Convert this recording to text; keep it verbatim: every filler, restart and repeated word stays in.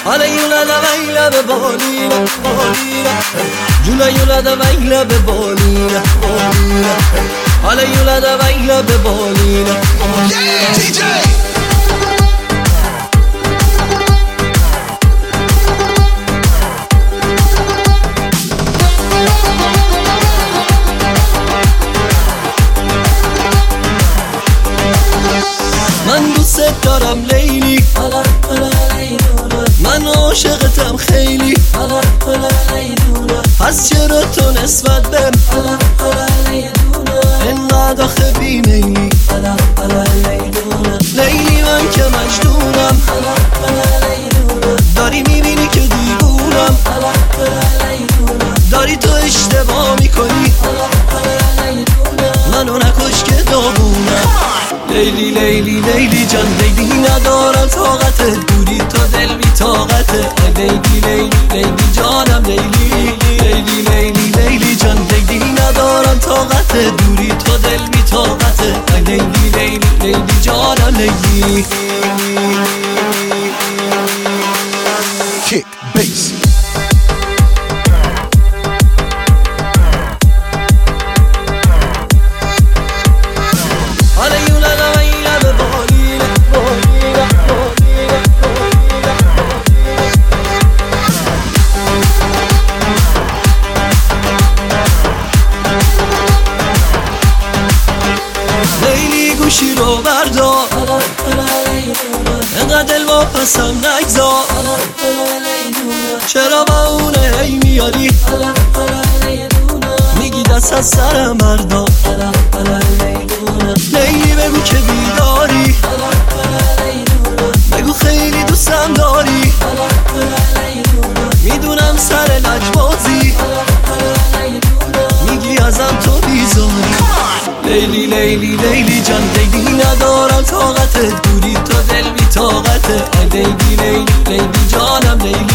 حالا یولا دا ویلا به بالینه بالینه جولا یولا دا ویلا به بالینه بالینه حالا یولا دا ویلا به بالینه بالینه من دوست دارم لیلی، من عاشقتم خیلی، پس چرا تو نسبت بهم اینقدر آخه بیمیلی؟ لیلی من که مجنونم، داری میبینی که دیوونم، داری تو اشتباه میکنی، منو نکش که داغونم. لیلی لیلی لیلی جان لیلی ندارم طاقت دوری تا دل بی طاقته. لیلی لیلی لیلی جانم لیلی لیلی لیلی لیلی جان لیلی ندارم طاقت دوری تا دل بی طاقته. لیلی لیلی لیلی جانم لیلی. Kick bass. گوشی رو بردار انقدر دل واپسم نگذار، چرا با اونه هی میاری میگی دست از سرم بردار. لیلی بگو که بیداری، بگو خیلی دوستم داری، میدونم سر لجبازی میگی ازم تو بیزاری. لیلی لیلی لیلی جان لیلی ندارم طاقت دوری تا دل بی طاقته. لیلی لیلی لیلی جانم لیلی